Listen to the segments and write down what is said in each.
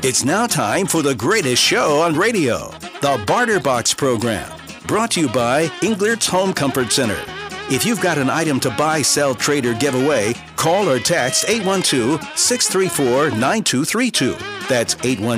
It's now time for the greatest show on radio, the Barter Box program, brought to you by Englert's Home Comfort Center. If you've got an item to buy, sell, trade, or give away, call or text 812-634-9232. That's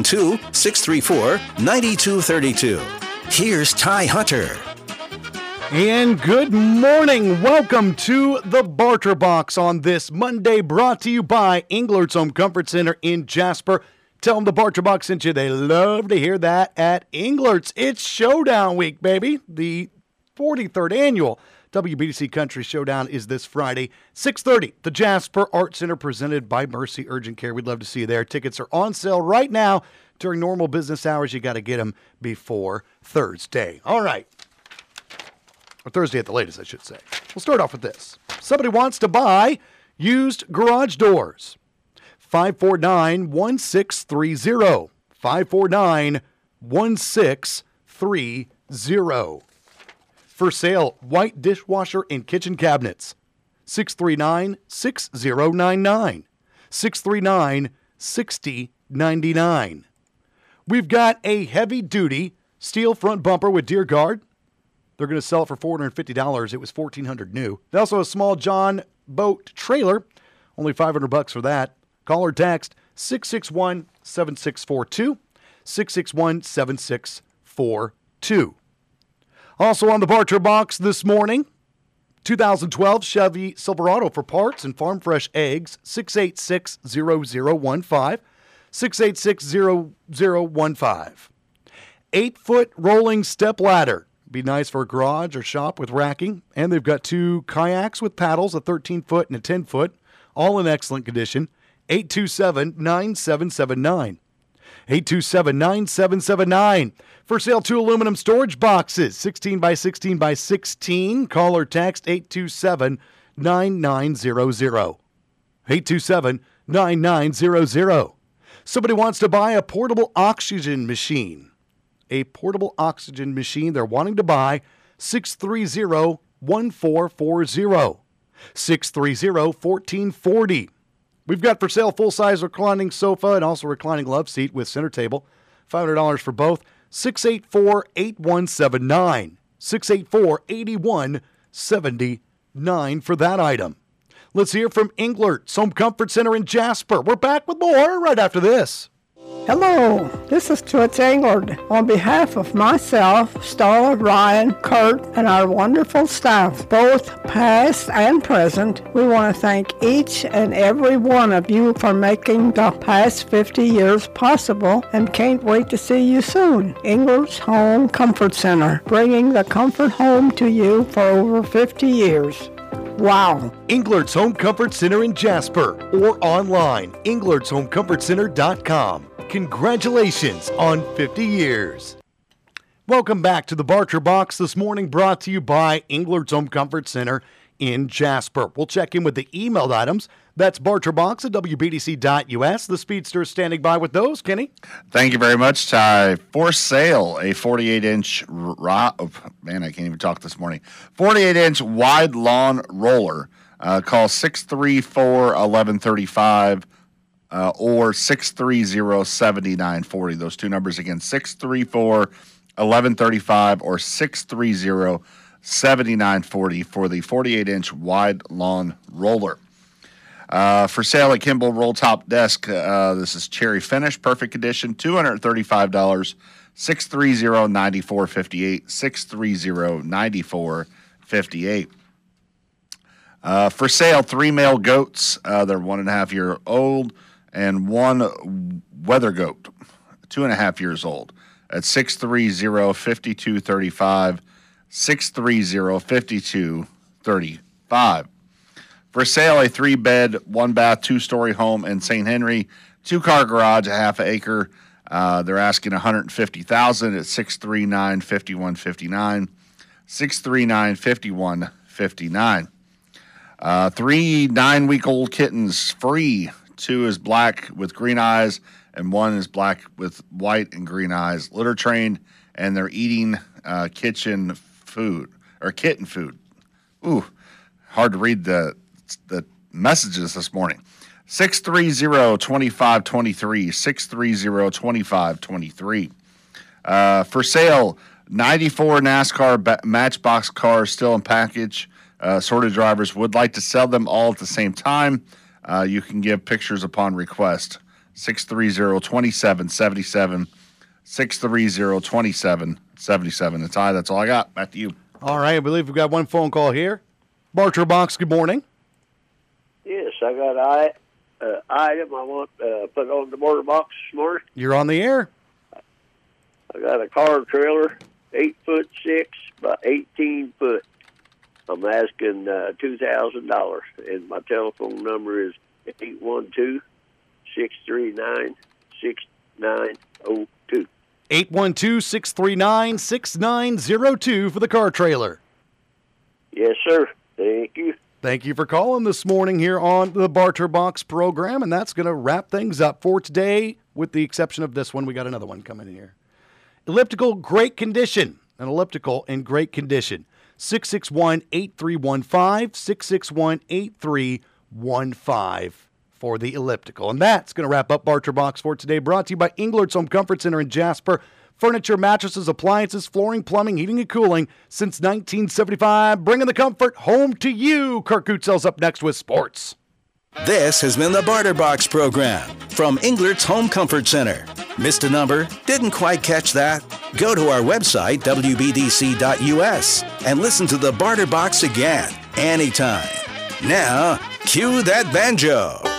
812-634-9232. Here's Ty Hunter. And good morning. Welcome to the Barter Box on this Monday, brought to you by Englert's Home Comfort Center in Jasper. Tell them the Barter Box sent you. They love to hear that at Englert's. It's Showdown Week, baby. The 43rd annual WBDC Country Showdown is this Friday, 6:30. The Jasper Art Center, presented by Mercy Urgent Care. We'd love to see you there. Tickets are on sale right now during normal business hours. You got to get them before Thursday. All right. Or Thursday at the latest, I should say. We'll start off with this. Somebody wants to buy used garage doors. 549-1630. 549-1630. For sale, white dishwasher and kitchen cabinets. 639-6099. 639-6099. We've got a heavy-duty steel front bumper with deer guard. They're going to sell it for $450. It was $1,400 new. They also have a small John boat trailer. Only $500 for that. Call or text 661-7642. 661-7642. Also on the Barter Box this morning, 2012 Chevy Silverado for parts and farm fresh eggs, 686-0015. 686-0015. 8-foot rolling step ladder. Be nice for a garage or shop with racking. And they've got 2 kayaks with paddles, a 13-foot and a 10-foot, all in excellent condition. 827-9779. 827-9779. For sale, 2 aluminum storage boxes, 16 by 16 by 16. Call or text 827-9900. 827-9900. Somebody wants to buy a portable oxygen machine. A portable oxygen machine they're wanting to buy, 630-1440. 630-1440. We've got for sale full-size reclining sofa and also reclining love seat with center table. $500 for both. 684-8179. 684-8179 for that item. Let's hear from Englert's Home Comfort Center in Jasper. We're back with more right after this. Hello, this is Toots Englert. On behalf of myself, Starla, Ryan, Kurt, and our wonderful staff, both past and present, we want to thank each and every one of you for making the past 50 years possible and can't wait to see you soon. Englert's Home Comfort Center, bringing the comfort home to you for over 50 years. Wow. Englert's Home Comfort Center in Jasper or online, englertshomecomfortcenter.com. Congratulations on 50 years. Welcome back to the Barter Box this morning, brought to you by Englert's Home Comfort Center in Jasper. We'll check in with the emailed items. That's barterbox at wbdc.us. The Speedster is standing by with those. Kenny? Thank you very much, Ty. For sale, a 48-inch, I can't even talk this morning, 48-inch wide lawn roller. Call 634-1135. Or 630-7940. Those two numbers again, 634-1135 or 630-7940 for the 48-inch wide lawn roller. For sale at Kimball Roll Top Desk, this is cherry finish, perfect condition, $235, 630-9458, 630-9458. For sale, 3 male goats. They're 1.5 year old. And 1 weather goat, 2.5 years old, at 630-5235, 630-5235. For sale, a 3-bed, 1-bath, 2-story home in St. Henry, 2-car garage, a half acre. They're asking $150,000 at 639-5159, 639-5159. 3 9-week-old kittens free. 2 is black with green eyes, and 1 is black with white and green eyes. Litter trained, and they're eating kitten food. Ooh, hard to read the messages this morning. 630-2523, 630-2523. For sale, 94 NASCAR Matchbox cars still in package. Assorted drivers would like to sell them all at the same time. You can give pictures upon request. 630-2777, 630-2777. Ty, that's all I got. Back to you. All right, I believe we've got one phone call here. Barter Box, good morning. Yes, I got an item I want put on the Barter Box this morning. You're on the air. I got a car trailer, 8'6" by 18 foot. I'm asking $2,000, and my telephone number is 812-639-6902. 812-639-6902 for the car trailer. Yes, sir. Thank you. Thank you for calling this morning here on the Barter Box program, and that's going to wrap things up for today, with the exception of this one. We got another one coming in here. Elliptical, great condition. An elliptical in great condition. 661-8315, 661-8315 for the elliptical. And that's going to wrap up Barter Box for today, brought to you by Englert's Home Comfort Center in Jasper. Furniture, mattresses, appliances, flooring, plumbing, heating, and cooling since 1975. Bringing the comfort home to you. Kirk Gootzel's up next with sports. This has been the Barter Box program from Englert's Home Comfort Center. Missed a number? Didn't quite catch that? Go to our website, wbdc.us, and listen to the Barter Box again, anytime. Now, cue that banjo.